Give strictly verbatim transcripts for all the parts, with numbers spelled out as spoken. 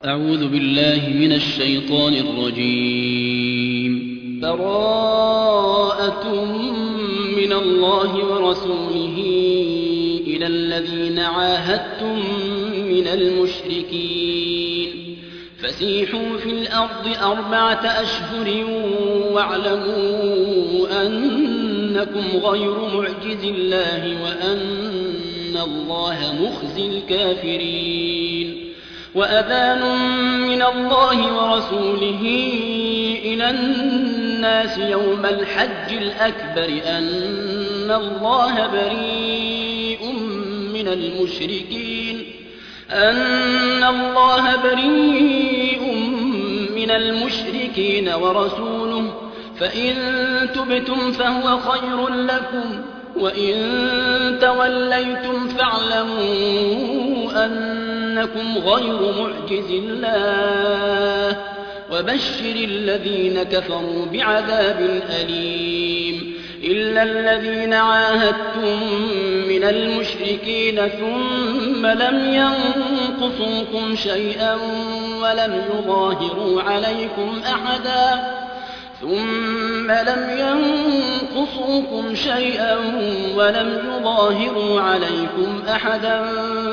أعوذ بالله من الشيطان الرجيم. براءة من الله ورسوله إلى الذين عاهدتم من المشركين فسيحوا في الأرض أربعة أشهر واعلموا أنكم غير معجز الله وأن الله مخزي الكافرين. وأذان من الله ورسوله إلى الناس يوم الحج الأكبر أن الله بريء من المشركين أن الله بريء من المشركين ورسوله فإن تبتم فهو خير لكم وإن توليتم فاعلموا أنكم غير معجز الله وبشر الذين كفروا بعذاب أليم. إلا الذين عاهدتم من المشركين ثم لم ينقصوكم شيئا ولم يظاهروا عليكم أحدا ثم لم ينقصوكم شيئا ولم يظاهروا عليكم أحدا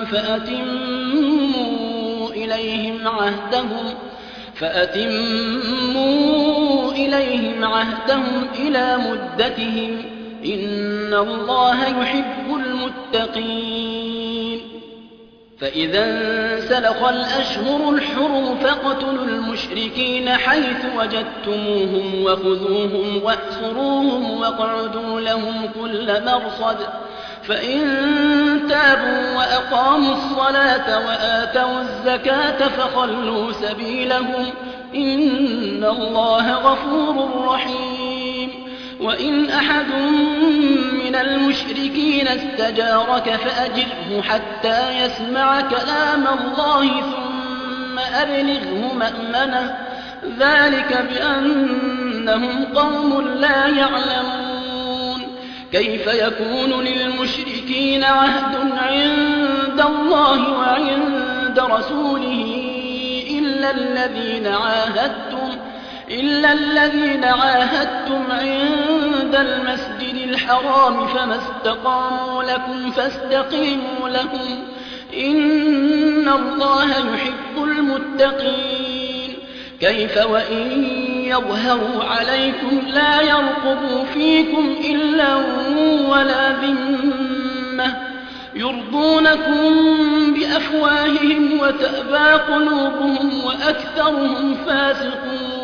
فأتموا إليهم عهدهم فأتموا إليهم عهدهم إلى مدتهم إن الله يحب المتقين. فإذا انسلخ الأشهر الحرم فاقتلوا المشركين حيث وجدتموهم وخذوهم واحصروهم واقعدوا لهم كل مرصد فإن تابوا وأقاموا الصلاة وآتوا الزكاة فخلوا سبيلهم إن الله غفور رحيم. وإن أحد من المشركين استجارك فأجره حتى يسمع كلام الله ثم أبلغه مأمنه ذلك بأنهم قوم لا يعلمون. كيف يكون للمشركين عهد عند الله وعند رسوله إلا الذين عاهدتم إلا الذين عاهدتم عند المسجد الحرام فما استقاموا لكم فاستقيموا لهم إن الله يحب المتقين. كيف وإن يظهروا عليكم لا يرقبوا فيكم إلا ولا ذمة يرضونكم بأفواههم وتأبى قلوبهم وأكثرهم فاسقون.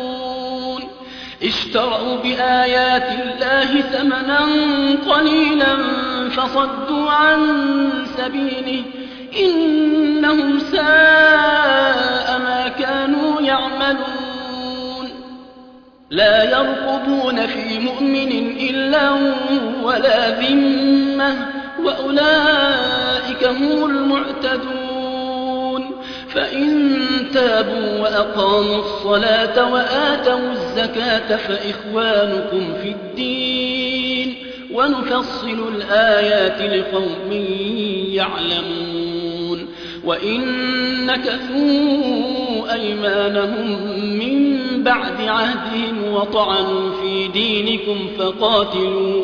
اشتروا بآيات الله ثمنا قليلا فصدوا عن سبيله إنهم ساء ما كانوا يعملون. لا يرقبون في مؤمن إلا ولا ذمة وأولئك هم المعتدون. فإن تابوا وأقاموا الصلاة وآتوا الزكاة فإخوانكم في الدين ونفصل الآيات لقوم يعلمون. وإن نكثوا أيمانهم من بعد عهدهم وطعنوا في دينكم فقاتلوا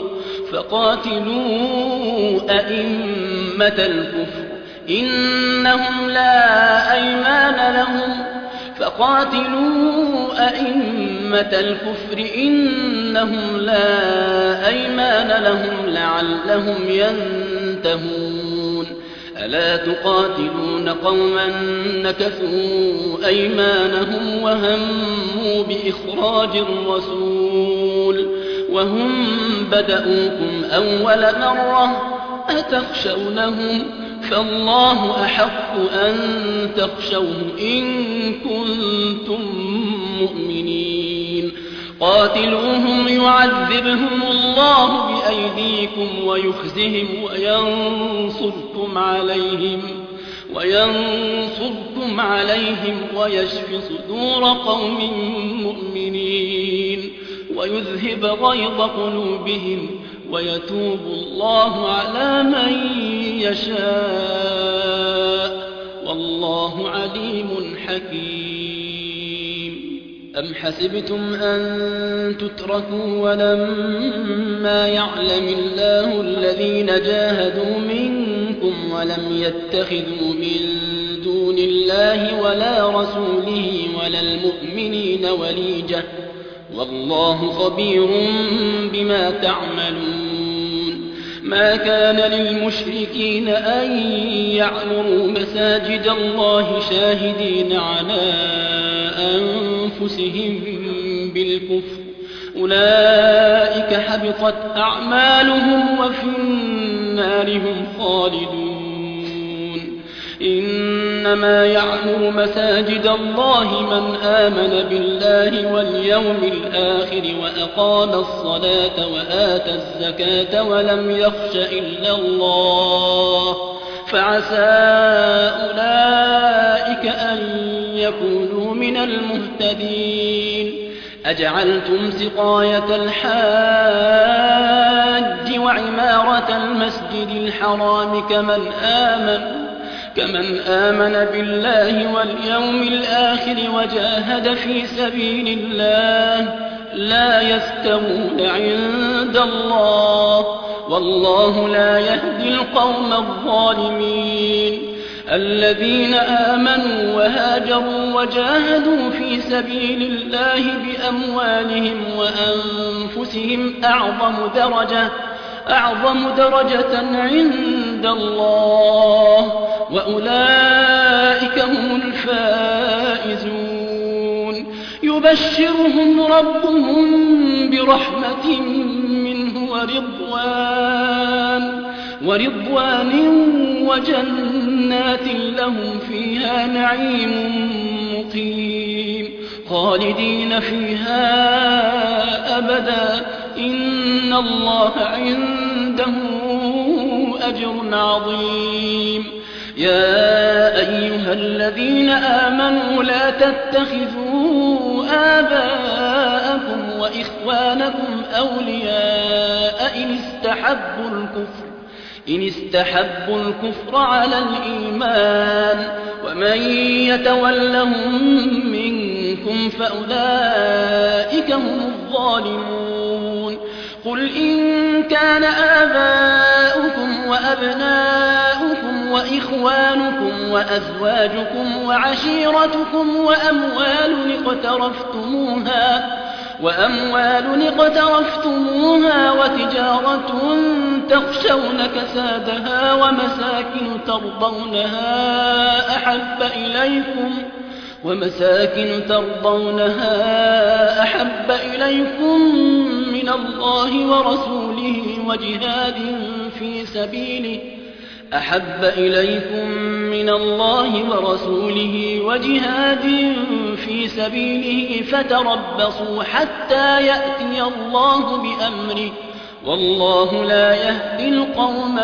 فقاتلوا أئمة الكفر إنهم لا أيمان لهم فقاتلوا أئمة الكفر إنهم لا أيمان لهم لعلهم ينتهون. ألا تقاتلون قوما نكثوا أيمانهم وهموا بإخراج الرسول وهم بدأوكم أول مرة أتخشونهم فالله أحق أن تخشوه إن كنتم مؤمنين. قاتلوهم يعذبهم الله بأيديكم ويخزهم وينصركم عليهم وينصركم عليهم ويشف صدور قوم مؤمنين ويذهب غيظ قلوبهم ويتوب الله على من يشاء والله والله عليم حكيم. أم حسبتم أن تتركوا ولما يعلم الله الذين جاهدوا منكم ولم يتخذوا من دون الله ولا رسوله ولا المؤمنين وليجة والله خبير بما تعملون. ما كان للمشركين أن يعمروا مساجد الله شاهدين على أنفسهم بالكفر أولئك حبطت أعمالهم وفي النار هم خالدون. إنما يعمر مساجد الله من آمن بالله واليوم الآخر وأقام الصلاة وآتى الزكاة ولم يخش إلا الله فعسى أولئك أن يكونوا من المهتدين. أجعلتم سقاية الحاج وعمارة المسجد الحرام كمن آمن كمن آمن بالله واليوم الآخر وجاهد في سبيل الله لا يستوون عند الله والله لا يهدي القوم الظالمين. الذين آمنوا وهاجروا وجاهدوا في سبيل الله بأموالهم وأنفسهم أعظم درجة أعظم درجة عند الله وأولئك هم الفائزون. يبشرهم ربهم برحمة منه ورضوان ورضوان وجنات لهم فيها نعيم مقيم خالدين فيها أبدا إن الله عنده أجر عظيم. يا أيها الذين آمنوا لا تتخذوا آباءكم وإخوانكم أولياء إن استحبوا الكفر إن استحبوا الكفر على الإيمان ومن يتولهم منكم فأولئك هم الظالمون. قل إن كان آباؤكم وأبناؤكم وإخوانكم وأزواجكم وعشيرتكم وأموال اقترفتموها وأموال اقترفتموها وتجارة تخشون كسادها ومساكن ترضونها أحب إليكم ومساكن ترضونها أحب إليكم من الله ورسوله وجهاد في سبيله أحب إليكم من الله ورسوله وجهاد في سبيله فتربصوا حتى يأتي الله بأمره والله لا يهدي القوم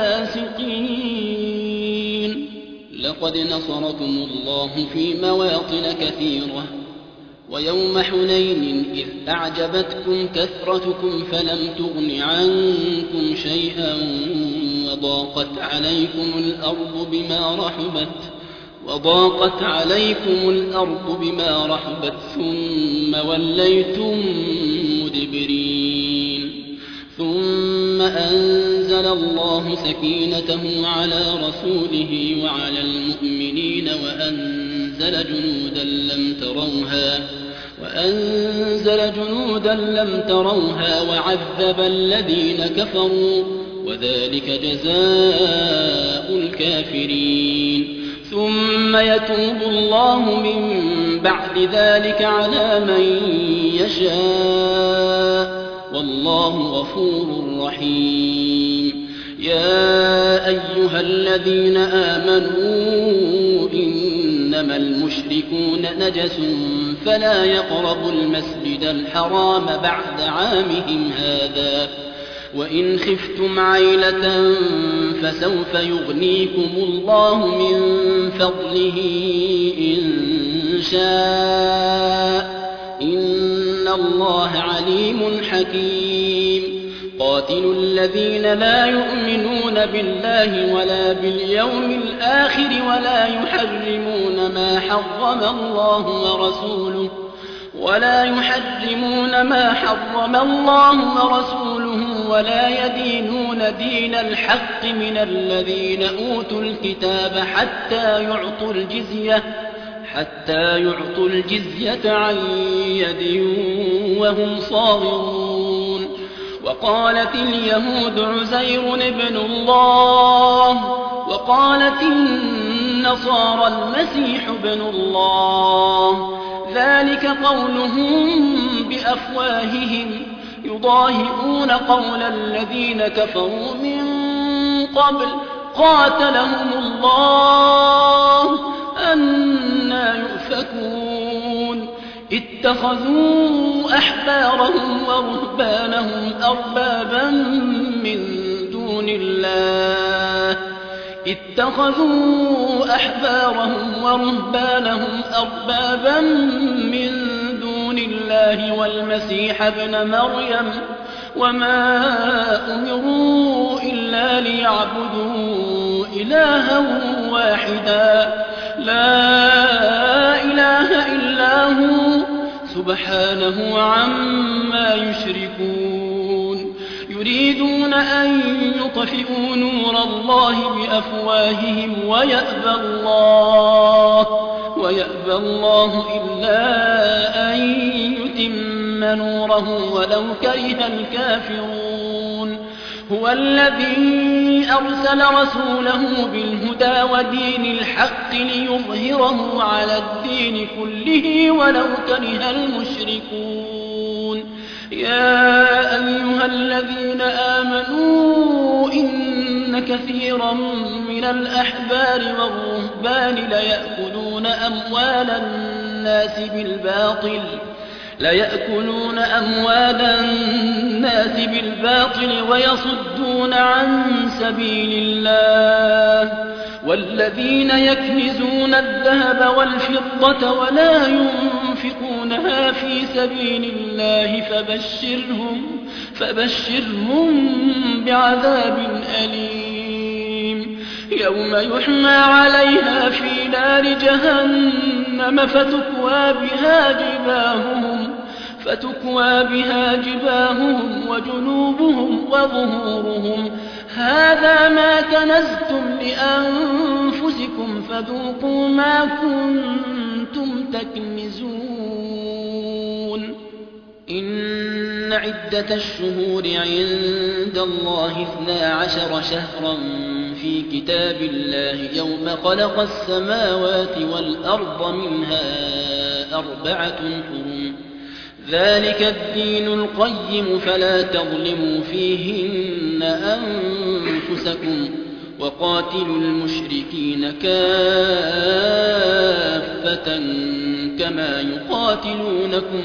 الفاسقين. لقد نصركم الله في مواطن كثيرة ويوم حنين إذ أعجبتكم كثرتكم فلم تغن عنكم شيئا وضاقت عليكم الأرض بما رحبت وضاقت عليكم الأرض بما رحبت ثم وليتم مدبرين. ثم أنزل الله سكينته على رسوله وعلى المؤمنين وأنزل جنودا لم تروها وأنزل جنودا لم تروها وعذب الذين كفروا وذلك جزاء الكافرين. ثم يتوب الله من بعد ذلك على من يشاء والله غفور رحيم. يا أيها الذين آمنوا إنما المشركون نجس فلا يقربوا المسجد الحرام بعد عامهم هذا وإن خفتم عيلة فسوف يغنيكم الله من فضله إن شاء إن الله عليم حكيم. قاتلوا الذين لا يؤمنون بالله ولا باليوم الآخر ولا يحرمون ما حرم الله ورسوله ولا يحرمون ما حرم الله ورسوله ولا يدينون دين الحق من الذين أوتوا الكتاب حتى يعطوا الجزية حتى يعطوا الجزية عن يد وهم صاغرون. وقالت اليهود عزير ابن الله وقالت النصارى المسيح ابن الله، ذلك قولهم بأفواههم يضاهئون قول الذين كفروا من قبل قاتلهم الله أنى يؤفكون. اتخذوا أحبارهم ورهبانهم أربابا من دون الله اتخذوا أحبارهم ورهبانهم أربابا من دون الله والمسيح ابن مريم وما أمروا إلا ليعبدوا إلها واحدا لا إله إلا هو سبحانه عما يشركون. يريدون أن يطفئوا نور الله بأفواههم ويأبى الله ويأبى الله إلا أن يتم نوره ولو كره الكافرون. هو الذي أرسل رسوله بالهدى ودين الحق ليظهره على الدين كله ولو كره المشركون. يا أيها الذين آمنوا إن كثيرا من الأحبار والرهبان ليأكلون أموال الناس بالباطل ليأكلون أموال الناس بالباطل ويصدون عن سبيل الله. والذين يكنزون الذهب والفضة ولا ينفقونها في سبيل الله فبشرهم, فبشرهم بعذاب أليم. يوم يحمى عليها في نار جهنم فتكوى بها جباههم فتكوى بها جباههم وجنوبهم وظهورهم هذا ما كنزتم لأنفسكم فذوقوا ما كنتم تكنزون. إن عدة الشهور عند الله اثنا عشر شهرا في كتاب الله يوم خلق السماوات والأرض منها أربعة حرم ذلك الدين القيم فلا تظلموا فيهن أنفسكم وقاتلوا المشركين كافة كما يقاتلونكم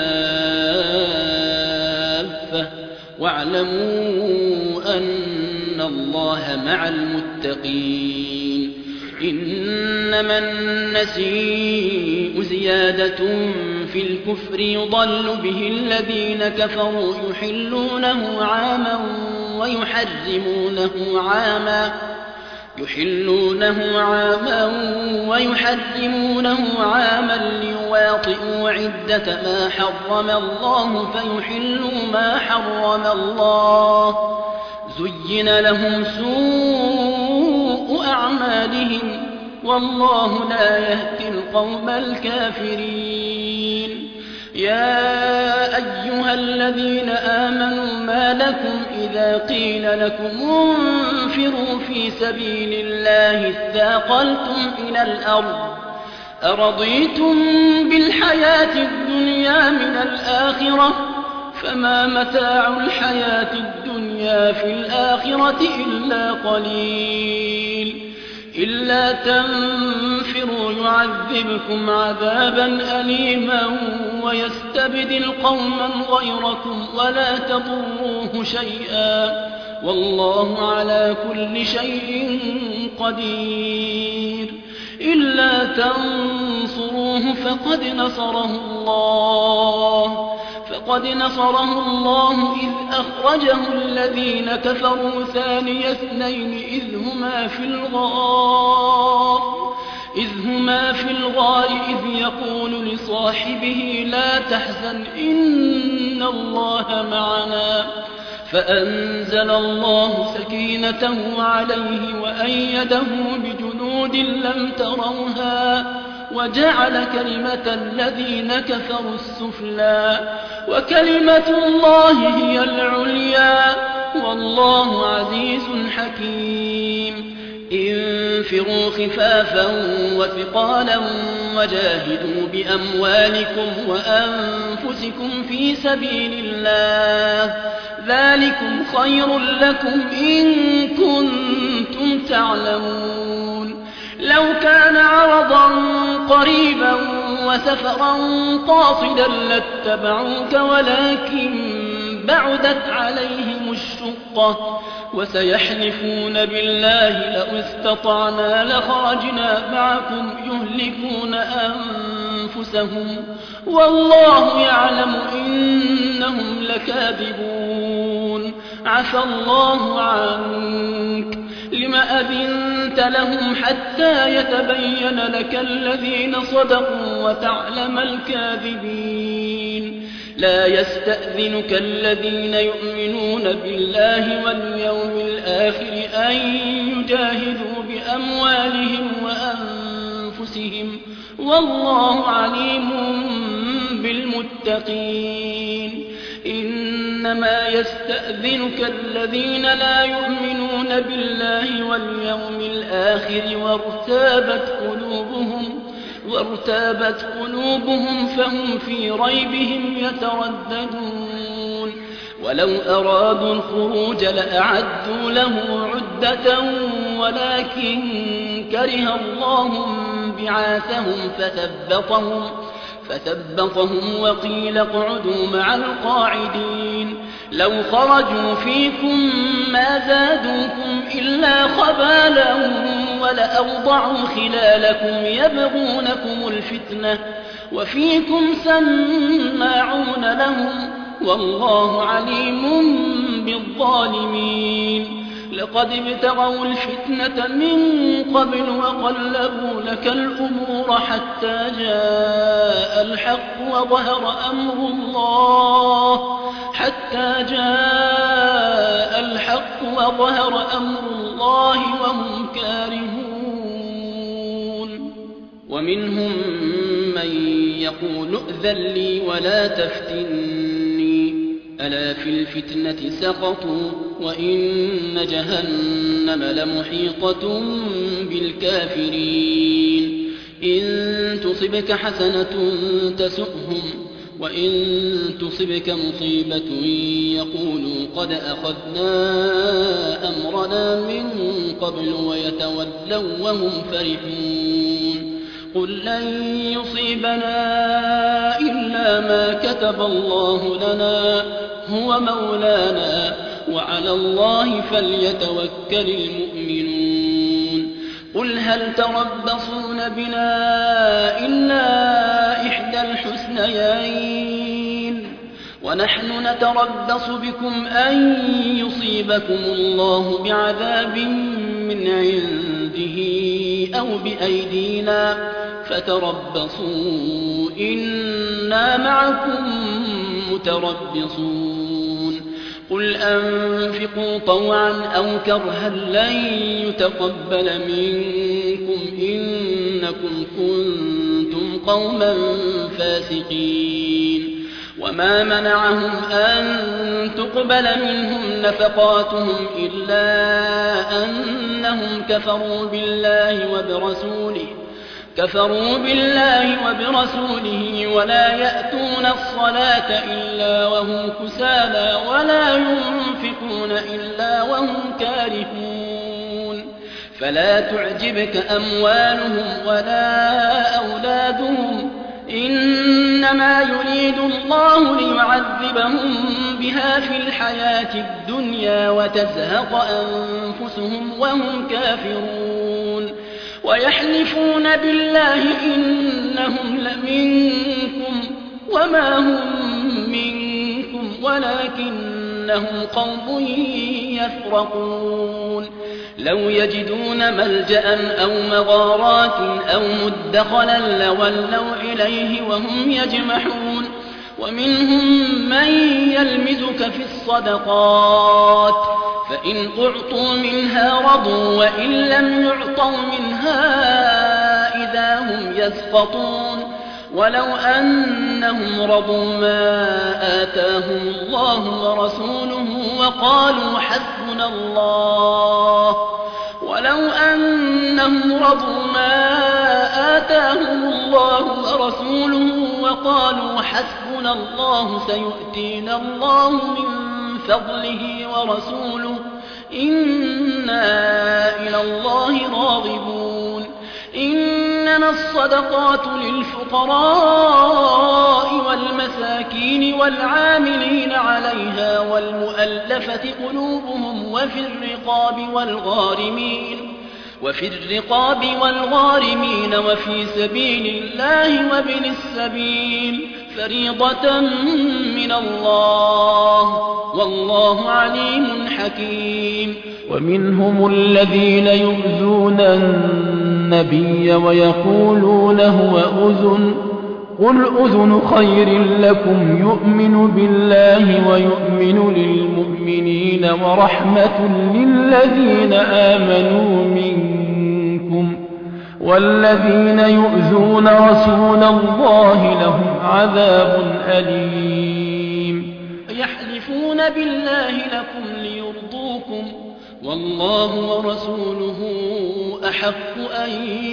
كافة واعلموا أن الله مع المتقين. إنما النسيء زيادة في الكفر يضل به الذين كفروا يحلونه عاما ويحرمونه عاما يحلونه عاما ويحرمونه عاما ليواطئوا عدة ما حرم الله فيحلوا ما حرم الله. زين لهم سوء أعمالهم والله لا يهدي القوم الكافرين. يا أيها الذين آمنوا ما لكم إذا قيل لكم انفروا في سبيل الله اثاقلتم إلى الأرض أرضيتم بالحياة الدنيا من الآخرة فما متاع الحياة الدنيا في الآخرة إلا قليل. إلا تنفروا يعذبكم عذابا أليما ويستبدل قوما غيركم ولا تضروه شيئا والله على كل شيء قدير. إلا تنصروه فقد نصره الله لقد نصره الله إذ أخرجه الذين كفروا ثاني اثنين إذ هما في الغار إذ هما في الغار إذ يقول لصاحبه لا تحزن إن الله معنا فأنزل الله سكينته عليه وأيده بجنود لم تروها وجعل كلمة الذين كفروا السفلى وكلمة الله هي العليا والله عزيز حكيم انفروا خفافا وثقالا وجاهدوا بأموالكم وأنفسكم في سبيل الله ذلكم خير لكم إن كنتم تعلمون لو كان عرضا قريبا وسفرا قاصدا لاتبعوك ولكن بعدت عليهم الشقة وسيحلفون بالله لو استطعنا لخرجنا معكم يهلكون أنفسهم والله يعلم إنهم لكاذبون عفى الله عنك لم أذنت لهم حتى يتبين لك الذين صدقوا وتعلم الكاذبين لا يستأذنك الذين يؤمنون بالله واليوم الآخر أن يجاهدوا بأموالهم وأنفسهم والله عليم بالمتقين إنما يستأذنك الذين لا يؤمنون بالله واليوم الآخر وارتابت قلوبهم وارتابت قلوبهم فهم في ريبهم يترددون ولو أرادوا الخروج لأعدوا له عدة ولكن كره الله بعاثهم فثبطهم فثبطهم وقيل اقعدوا مع القاعدين لو خرجوا فيكم ما زادوكم إلا خبالا ولأوضعوا خلالكم يبغونكم الفتنة وفيكم سماعون لهم والله عليم بالظالمين لقد ابتغوا الفتنة من قبل وقلبوا لك الأمور حتى جاء الحق وظهر أمر الله حتى جاء الحق وظهر أمر الله وهم كارهون ومنهم من يقول ائذن لي ولا تفتني ألا في الفتنة سقطوا وإن جهنم لمحيطة بالكافرين إن تصبك حسنة تسؤهم وإن تصبك مصيبة يقولوا قد أخذنا أمرنا من قبل ويتولوا وهم فرحون قل لن يصيبنا إلا ما كتب الله لنا هو مولانا وعلى الله فليتوكل المؤمنون قل هل تربصون بنا إلا إحدى الحسنيين ونحن نتربص بكم أن يصيبكم الله بعذاب من عنده أو بأيدينا فتربصوا إنا معكم متربصون قل أنفقوا طوعا أو كرها لن يتقبل منكم إنكم كنتم قوما فاسقين وما منعهم أن تقبل منهم نفقاتهم إلا أنهم كفروا بالله وبرسوله كفروا بالله وبرسوله ولا يأتون الصلاة إلا وهم كسالى ولا ينفقون إلا وهم كارهون فلا تعجبك أموالهم ولا أولادهم إنما يريد الله ليعذبهم بها في الحياة الدنيا وتزهق أنفسهم وهم كافرون ويحلفون بالله إنهم لمنكم وما هم منكم ولكنهم قوم يفرقون لو يجدون ملجأ أو مغارات أو مدخلا لولوا إليه وهم يجمحون ومنهم من يلمزك في الصدقات فإن أعطوا منها رضوا وإن لم يعطوا منها إذا هم يسخطون ولو أنهم رضوا ما آتاهم الله ورسوله وقالوا حسبنا الله ولو أنهم رضوا ما آتاهم الله ورسوله وقالوا حسبنا الله سيؤتينا الله من فضله ورسوله إنا إلى الله راغبون إنما الصدقات للفقراء والمساكين والعاملين عليها والمؤلفة قلوبهم وفي الرقاب والغارمين وفي الرقاب والغارمين وفي سبيل الله وابن السبيل فريضة من الله والله عليم حكيم ومنهم الذين يؤذون النبي ويقولون هو أذن قل أذن خير لكم يؤمن بالله ويؤمن للمؤمنين ورحمة للذين آمنوا منكم والذين يؤذون رسول الله لهم عذاب أليم يحلفون بالله لكم ليرضوكم والله ورسوله أحق أن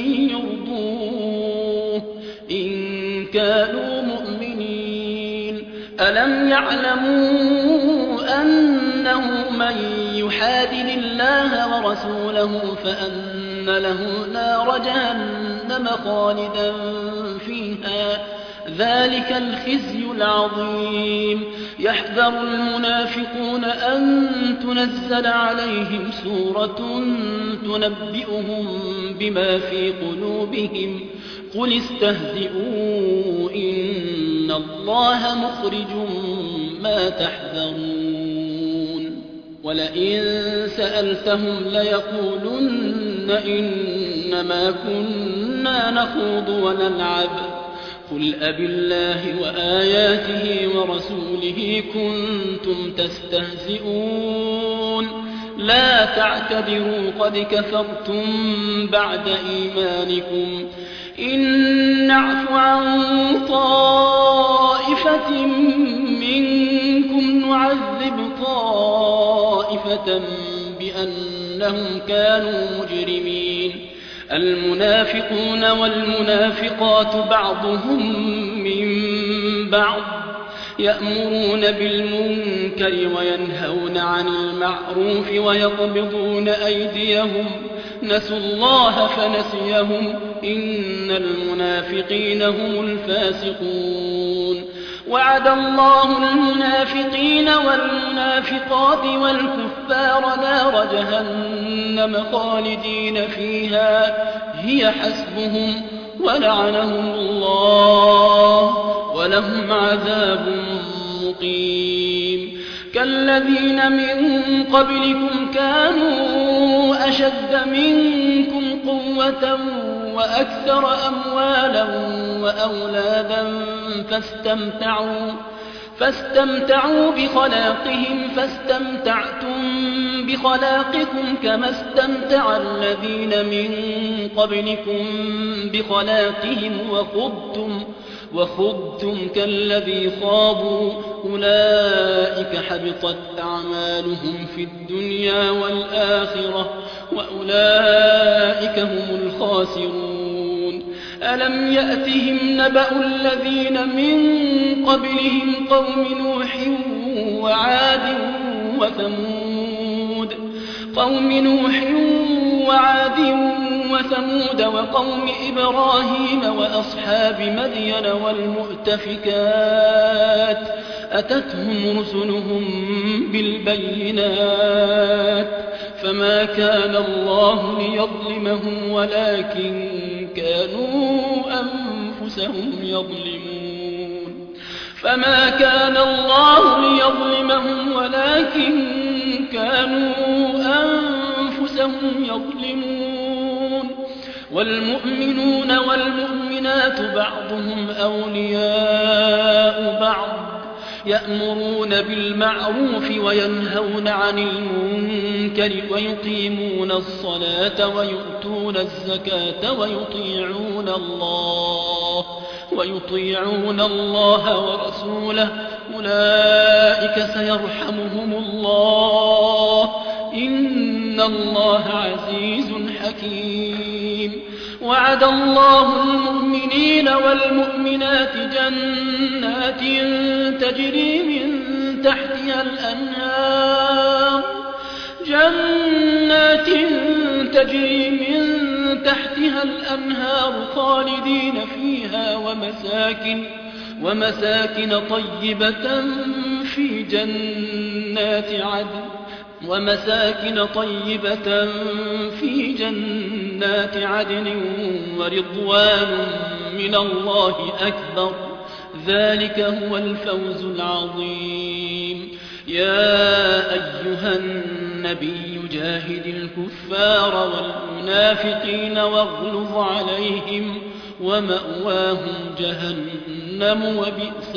يرضوه إن كانوا مؤمنين ألم يعلموا أنه من يحادد الله ورسوله فأن له نار جهنم خالدا فيها ذلك الخزي العظيم يحذر المنافقون أن تنزل عليهم سورة تنبئهم بما في قلوبهم قل استهزئوا إن الله مخرج ما تحذرون ولئن سألتهم ليقولن إنما كنا نخوض ونلعب قل أبالله وآياته ورسوله كنتم تستهزئون لا تعتذروا قد كفرتم بعد إيمانكم إن نعف عن طائفة منكم نعذب طائفة بأنهم كانوا مجرمين المنافقون والمنافقات بعضهم من بعض يأمرون بالمنكر وينهون عن المعروف ويقبضون أيديهم نسوا الله فنسيهم إن المنافقين هم الفاسقون وعد الله المنافقين والمنافقات والكفار نار جهنم خالدين فيها هي حسبهم ولعنهم الله ولهم عذاب مقيم كالذين من قبلكم كانوا أشد منكم قوة وأكثر أموالا وأولادا فاستمتعوا فاستمتعوا بخلاقهم فاستمتعتم بخلاقكم كما استمتع الذين من قبلكم بخلاقهم وخضتم وخضتم كالذي خاضوا أولئك حبطت أعمالهم في الدنيا والآخرة وأولئك هم الخاسرون ألم يأتهم نبأ الذين من قبلهم قوم نوح وعاد وثمود قوم نوح وعاد وثمود وقوم إبراهيم وأصحاب مدين والمؤتفكات أتتهم رسلهم بالبينات فما كان الله ليظلمهم ولكن كانوا أنفسهم يظلمون فما كان الله ليظلمهم ولكن كانوا أنفسهم يظلمون والمؤمنون والمؤمنات بعضهم أولياء بعض يأمرون بالمعروف وينهون عن المنكر ويقيمون الصلاة ويؤتون الزكاة ويطيعون الله ويطيعون الله ورسوله أولئك سيرحمهم الله إن الله عزيز حكيم وعد الله المؤمنين والمؤمنات جنات تجري من تحتها الأنهار جنات تجري من تحتها الأنهار خالدين فيها ومساكن ومساكن طيبة في جنات عدن ومساكن طيبة في جنات عدن ورضوان من الله أكبر ذلك هو الفوز العظيم يا أيها النبي جاهد الكفار والمنافقين واغلظ عليهم ومأواهم جهنم وبئس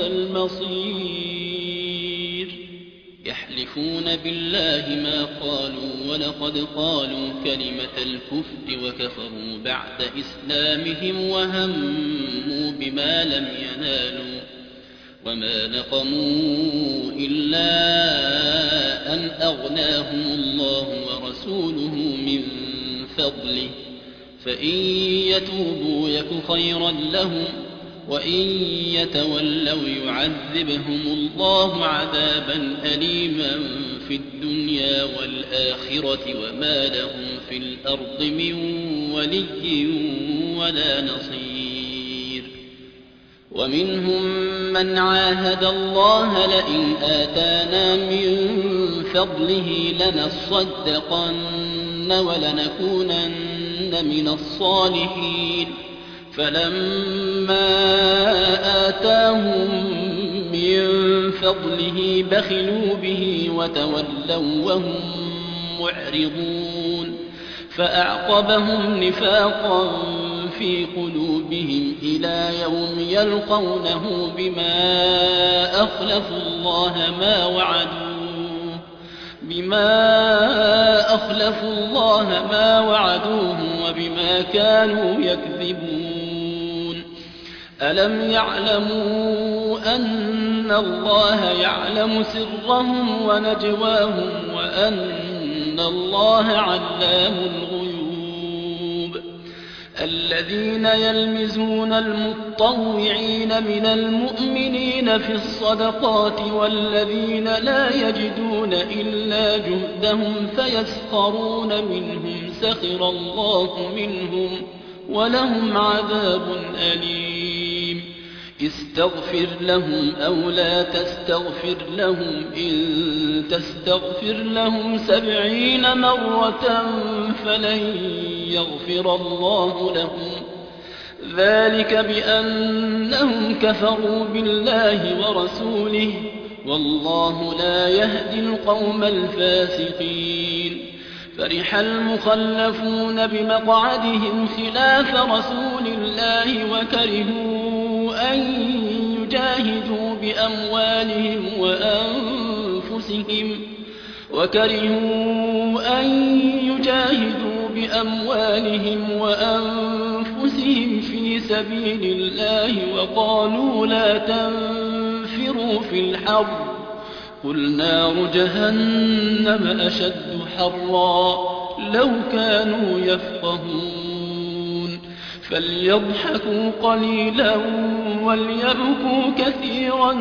المصير يحلفون بالله ما قالوا ولقد قالوا كلمة الكفر وكفروا بعد إسلامهم وهموا بما لم ينالوا وما نقموا إلا أن أغناهم الله ورسوله من فضله فإن يتوبوا يك خيرا لهم وإن يتولوا يعذبهم الله عذابا أليما في الدنيا والآخرة وما لهم في الأرض من ولي ولا نصير ومنهم من عاهد الله لئن آتانا من فضله لنصدقن ولنكونن من الصالحين فلما آتاهم من فضله بخلوا به وتولوا وهم معرضون فأعقبهم نفاقا في قلوبهم إلى يوم يلقونه بما أخلفوا الله ما وعدوه بما أخلفوا الله ما وعدوه وبما كانوا يكذبون ألم يعلموا أن الله يعلم سرهم ونجواهم وأن الله علام الغيوب الذين يلمزون المطوعين من المؤمنين في الصدقات والذين لا يجدون إلا جهدهم فيسخرون منهم سخر الله منهم ولهم عذاب أليم استغفر لهم أو لا تستغفر لهم إن تستغفر لهم سبعين مرة فلن يغفر الله لهم ذلك بأنهم كفروا بالله ورسوله والله لا يهدي القوم الفاسقين فرح المخلفون بمقعدهم خلاف رسول الله وكرهوا أن يجاهدوا بأموالهم وأنفسهم وكرهوا أن يجاهدوا بأموالهم وأنفسهم في سبيل الله وقالوا لا تنفروا في الحر قل نار جهنم أشد حرا لو كانوا يفقهون فليضحكوا قليلا وليبكوا كثيرا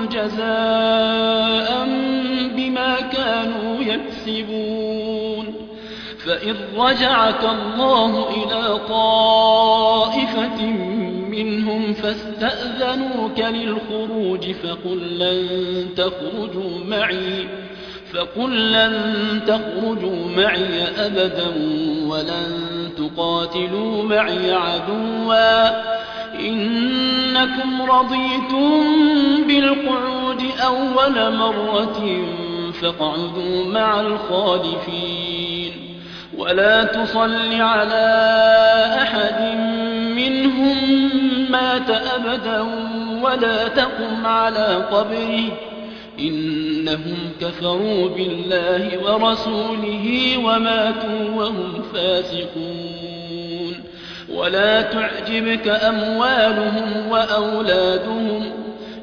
جزاء بما كانوا يكسبون فإن رجعك الله إلى طائفة منهم فاستأذنوك للخروج فقل لن تخرجوا معي فقل لن تخرجوا معي أبدا ولن تقاتلوا معي عدوا إنكم رضيتم بالقعود أول مرة فاقعدوا مع الخالفين ولا تصل على أحد منهم مات أبدا ولا تقم على قبره إنهم كفروا بالله ورسوله وماتوا وهم فاسقون ولا تعجبك أموالهم وأولادهم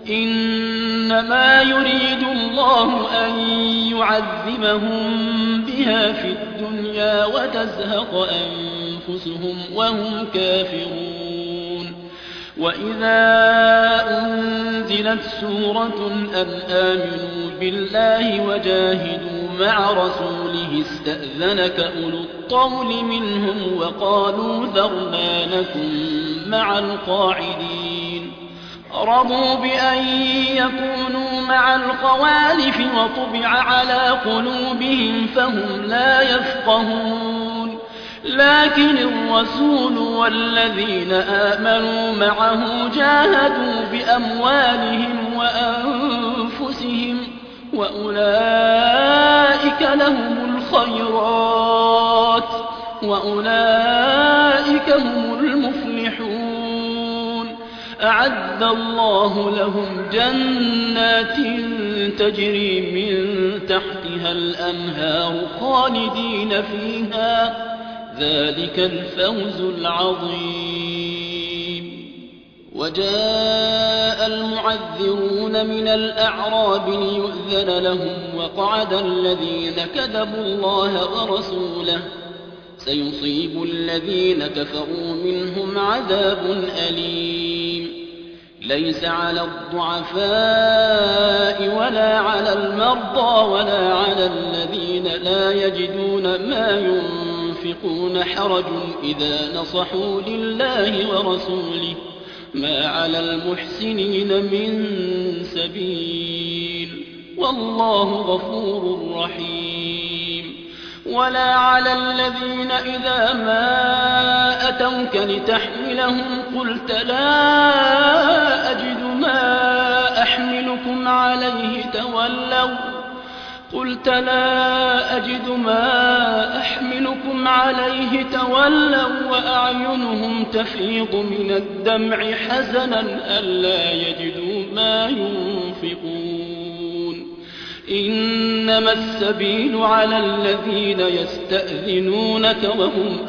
إنما يريد الله أن يعذبهم بها في الدنيا وتزهق أنفسهم وهم كافرون وإذا أنزلت سورة أن آمنوا بالله وجاهدوا مع رسوله استأذنك أولو الطول منهم وقالوا ذرنا نكن مع القاعدين رضوا بأن يكونوا مع الخوالف وطبع على قلوبهم فهم لا يفقهون لكن الرسول والذين آمنوا معه جاهدوا بأموالهم وأنفسهم وأولئك لهم الخيرات وأولئك هم المفلحون أعد الله لهم جنات تجري من تحتها الأنهار خالدين فيها ذلك الفوز العظيم وجاء المعذرون من الأعراب ليؤذن لهم وقعد الذين كذبوا الله ورسوله سيصيب الذين كفروا منهم عذاب أليم ليس على الضعفاء ولا على المرضى ولا على الذين لا يجدون ما ينفقون حرج إذا نصحوا لله ورسوله ما على المحسنين من سبيل والله غفور رحيم ولا على الذين إذا ما أتوك لتحملهم قلت لا أجد ما أحملكم عليه تولوا قلت لا أجد ما أحملكم عليه تولوا وأعينهم تفيض من الدمع حزنا ألا يجدوا ما ينفقون إنما السبيل على الذين يستأذنونك وهم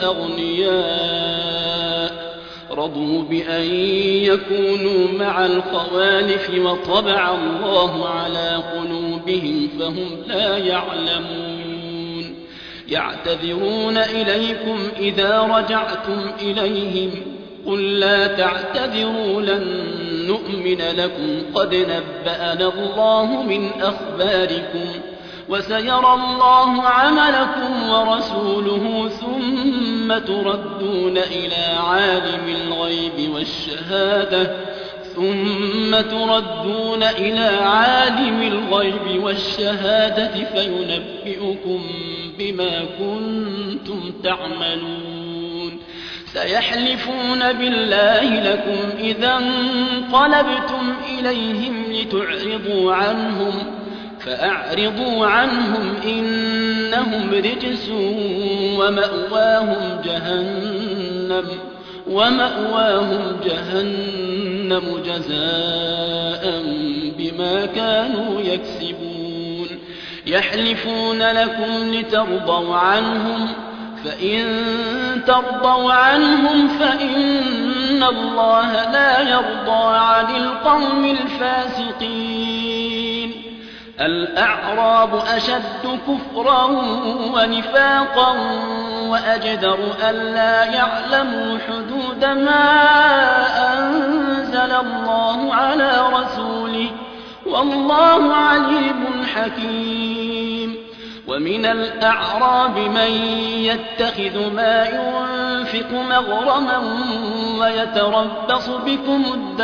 أغنياء رضوا بأن يكونوا مع الخوالف وطبع الله على قلوبهم فهم لا يعلمون يعتذرون إليكم إذا رجعتم إليهم قل لا تعتذروا لن نؤمن لكم قد نبأنا الله من أخباركم وسيرى الله عملكم ورسوله ثم تردون إلى عالم الغيب والشهادة ثم تردون إلى عالم الغيب والشهادة فينبئكم بما كنتم تعملون سيحلفون بالله لكم إذا انقلبتم إليهم لتعرضوا عنهم فأعرضوا عنهم إنهم رجس ومأواهم جهنم ومأواهم جهنم جزاء بما كانوا يكسبون يحلفون لكم لترضوا عنهم فإن ترضوا عنهم فإن الله لا يرضى عن القوم الفاسقين الأعراب أشد كفرا ونفاقا وأجدر ألا يعلموا حدود ما أنزل الله على رسوله والله عليم حكيم ومن الأعراب من يتخذ ما ينفق مغرما ويتربص بكم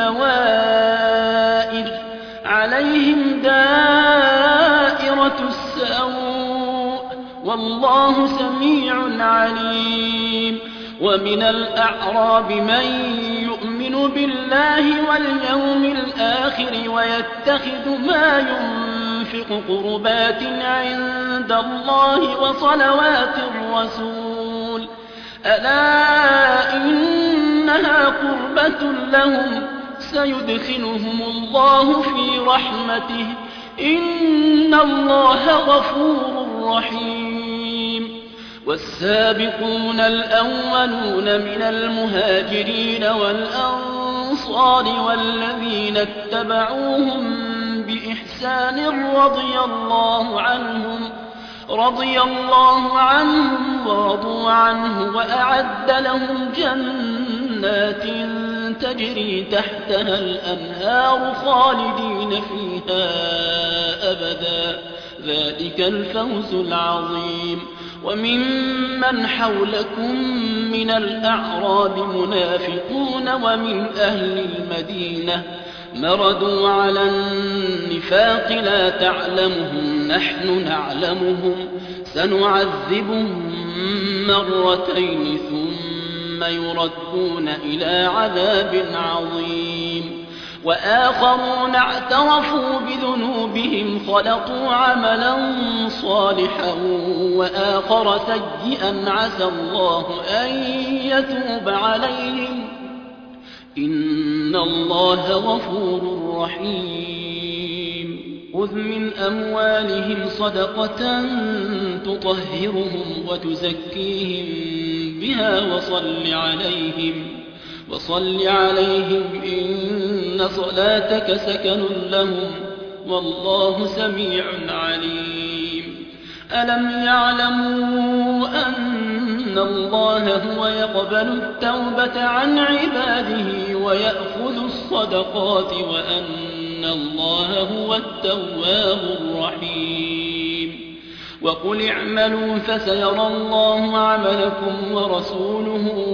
الدوائر عليهم دائرة السوء والله سميع عليم ومن الأعراب من يؤمن يؤمن بالله واليوم الآخر ويتخذ ما ينفق قربات عند الله وصلوات الرسول ألا إنها قربة لهم سيدخلهم الله في رحمته إن الله غفور رحيم والسابقون الأولون من المهاجرين والأنصار والذين اتبعوهم بإحسان رضي الله عنهم رضي الله عنهم ورضوا عنه وأعد لهم جنات تجري تحتها الأنهار خالدين فيها أبدا ذلك الفوز العظيم وممن حولكم من الأعراب منافقون ومن أهل المدينة مردوا على النفاق لا تعلمهم نحن نعلمهم سنعذبهم مرتين ثم يردون إلى عذاب عظيم وآخرون اعترفوا بذنوبهم خلقوا عملا صالحا وآخر سيئا عسى الله أن يتوب عليهم إن الله غفور رحيم خذ من أموالهم صدقة تطهرهم وتزكيهم بها وصل عليهم وصل عليهم إن صلاتك سكن لهم والله سميع عليم ألم يعلموا أن الله هو يقبل التوبة عن عباده ويأخذ الصدقات وأن الله هو التواب الرحيم وقل اعملوا فسيرى الله عملكم ورسوله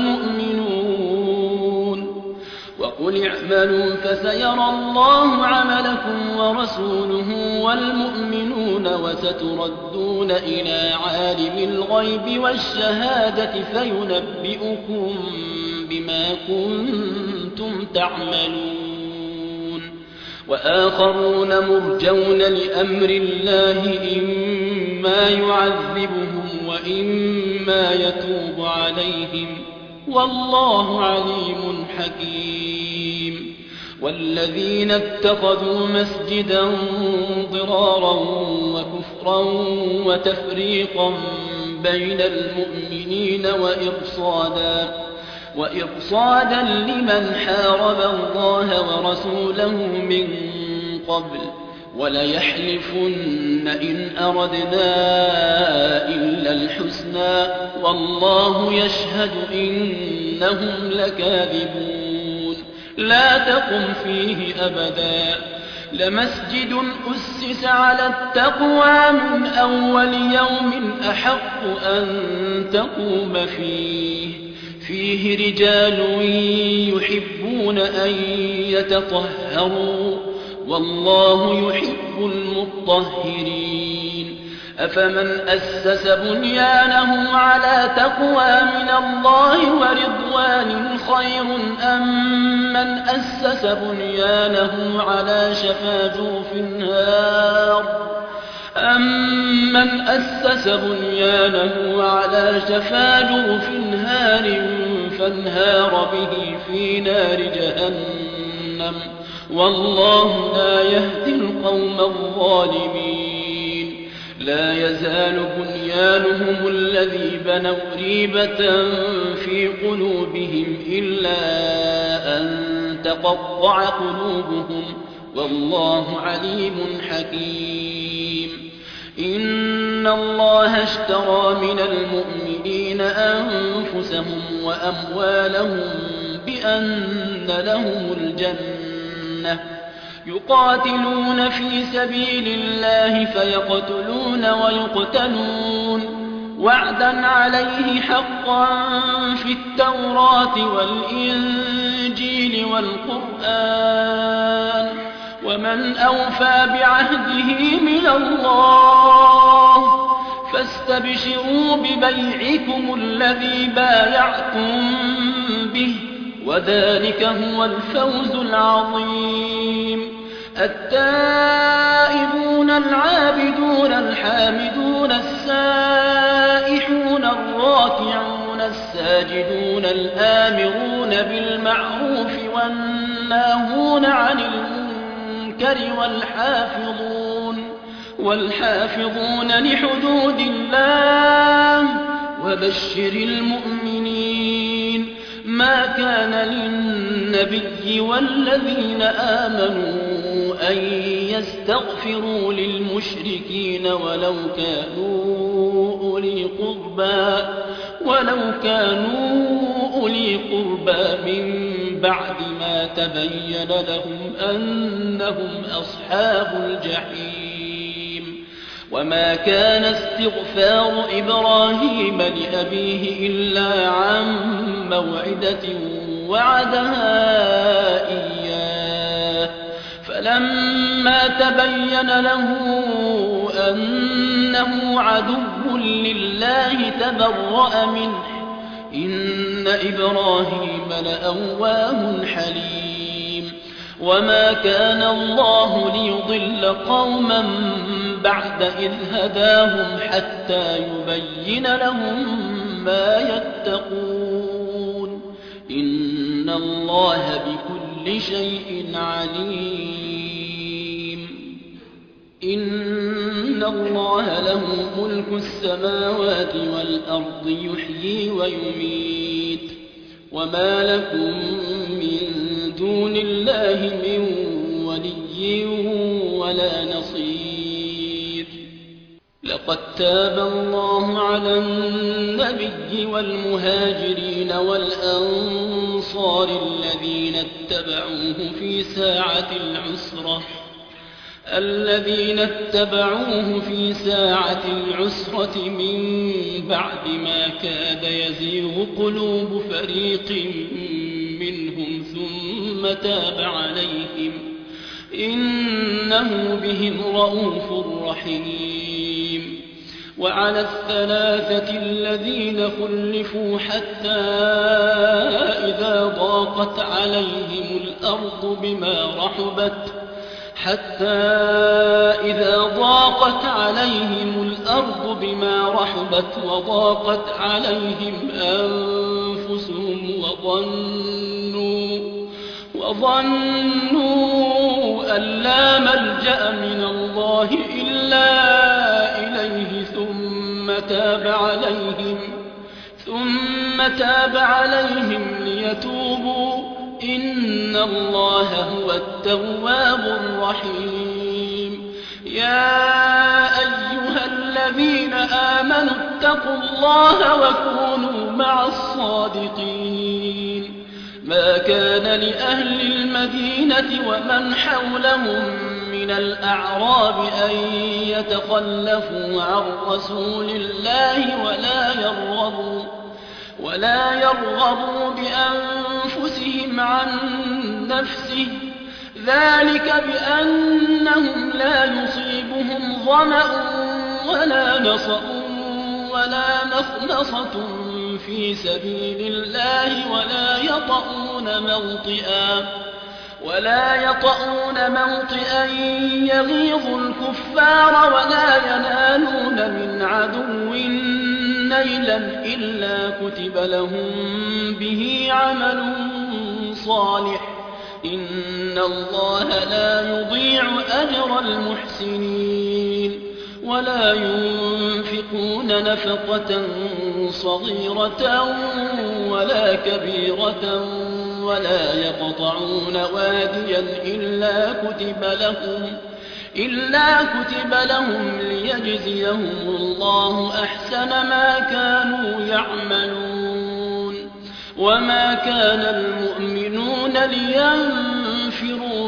والمؤمنون وقل اعملوا فسيرى الله عملكم ورسوله والمؤمنون وستردون إلى عالم الغيب والشهادة فينبئكم بما كنتم تعملون وآخرون مرجون لأمر الله إما يعذبهم وإما يتوب عليهم والله عليم حكيم والذين اتخذوا مسجدا ضرارا وكفرا وتفريقا بين المؤمنين وإرصادا وإرصادا لمن حارب الله ورسوله من قبل وليحلفن إن أردنا إلا الحسنى والله يشهد إنهم لكاذبون لا تقم فيه أبدا لمسجد أسس على التقوى من أول يوم أحق أن تقوم فيه فيه رجال يحبون أن يتطهروا والله يحب المطهرين أفمن أسس بنيانه على تقوى من الله ورضوان خير أم من أسس بنيانه على شفا جرف نار أمن أسس بنيانه على شفا جرف هار فانهار به في نار جهنم والله لا يهدي القوم الظالمين لا يزال بنيانهم الذي بنوا ريبة في قلوبهم إلا أن تقطع قلوبهم والله عليم حكيم إن الله اشترى من المؤمنين أنفسهم وأموالهم بأن لهم الجنة يقاتلون في سبيل الله فيقتلون ويقتلون وعدا عليه حقا في التوراة والإنجيل والقرآن ومن أوفى بعهده من الله فاستبشروا ببيعكم الذي بايعتم به وذلك هو الفوز العظيم. التائبون العابدون الحامدون السائحون الراكعون الساجدون الآمرون بالمعروف والناهون عن المنكر والحافظون والحافظون لحدود الله وبشر المؤمنين. ما كان للنبي والذين آمنوا أن يستغفروا للمشركين ولو كانوا أولي قربى ولو كانوا أولي قربى من بعد ما تبين لهم أنهم أصحاب الجحيم. وما كان استغفار إبراهيم لأبيه إلا عن موعدة وعدها إياه فلما تبين له أنه عدو لله تبرأ منه إن إبراهيم لأواه حليم. وما كان الله ليضل قوما بعد إذ هداهم حتى يبين لهم ما يتقون إن الله بكل شيء عليم. إن الله له ملك السماوات والأرض يحيي ويميت وما لكم من دون الله من ولي ولا نصير. لقد تاب الله على النبي والمهاجرين والأنصار الذين اتبعوه في ساعة العسرة الذين اتبعوه في ساعة العسرة من بعد ما كاد يزيغ قلوب فريق منهم ثم تاب عليهم إنه بهم رءوف رحيم. وعلى الثلاثة الذين خلفوا حتى إذا ضاقت عليهم الأرض بما رحبت حتى إذا ضاقت عليهم الأرض بما رحبت وضاقت عليهم أنفسهم وظنوا وظنوا أن لا ملجأ من الله إلا إليه ثم تاب عليهم ثم تاب عليهم ليتوبوا إن الله هو التواب الرحيم. يا أيها الذين آمنوا اتقوا الله وكونوا مع الصادقين. ما كان لأهل المدينة ومن حولهم من الأعراب أن يتخلفوا عن رسول الله ولا يرغبوا ولا يرغبوا بأنفسهم عن نفسه ذلك بأنهم لا يصيبهم ظمأ ولا نصب ولا مخمصة في سبيل الله ولا يطؤون موطئا ولا يطؤون موطئا يغيظ الكفار ولا ينالون من عدو نيلا إلا كتب لهم به عمل صالح إن الله لا يضيع أجر المحسنين. ولا ينفقون نفقة صغيرة ولا كبيرة ولا يقطعون واديا إلا كتب لهم إلا كتب لهم ليجزيهم الله أحسن ما كانوا يعملون. وما كان المؤمنون لينفروا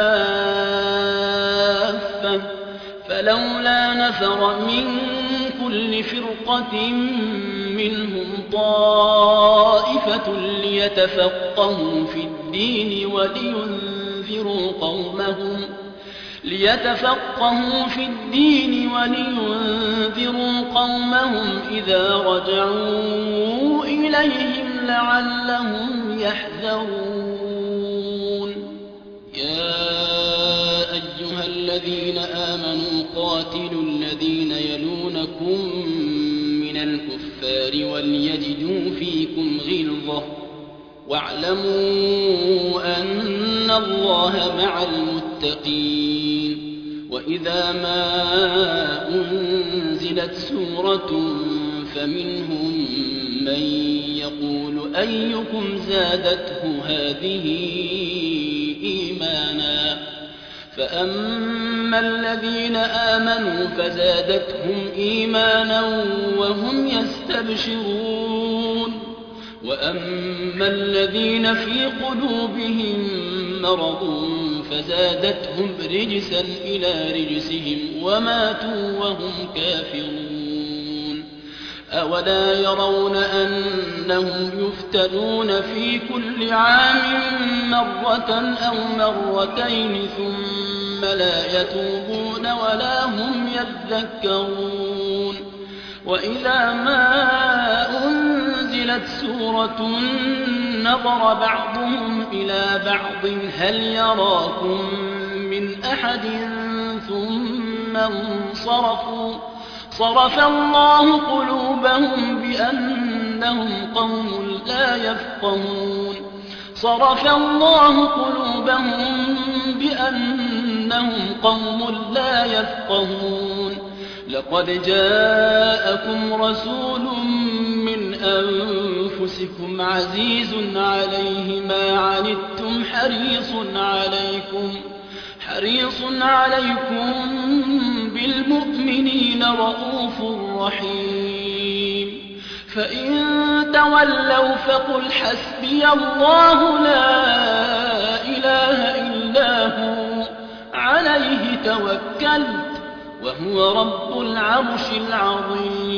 كافة فلولا نفر من كل فرقة منهم طائفة ليتفقهوا في الدين ولينذروا قومهم ليتفقهوا في الدين ولينذروا قومهم إذا رجعوا إليهم لعلهم يحذرون يا أيها الذين آمنوا قاتلوا الذين يلونكم من الكفار وليجدوا فيكم غلظة واعلموا أن الله مع المتقين وإذا ما أنزلت سورة فمنهم من يقول أيكم زادته هذه إيمانا فأما الذين آمنوا فزادتهم إيمانا وهم يستبشرون وأما الذين في قلوبهم مرض فزادتهم رجسا إلى رجسهم وماتوا وهم كافرون أولا يرون أنهم يفتنون في كل عام مرة أو مرتين ثم لا يتوبون ولا هم يذكرون وإذا ما أنزلت سورة نظر بعضهم إلى بعض هل يراكم من أحد ثم انصرفوا صرف الله قلوبهم بأنهم قوم لا يفقهون صرف الله قلوبهم بأنهم قوم لا يفقهون لقد جاءكم رسول من أنفسكم عزيز عليه ما عنتم حريص عليكم حريص عليكم بالمؤمنين رؤوف رحيم فإن تولوا فقل حسبي الله لا إله إلا هو عليه توكلت وهو رب العرش العظيم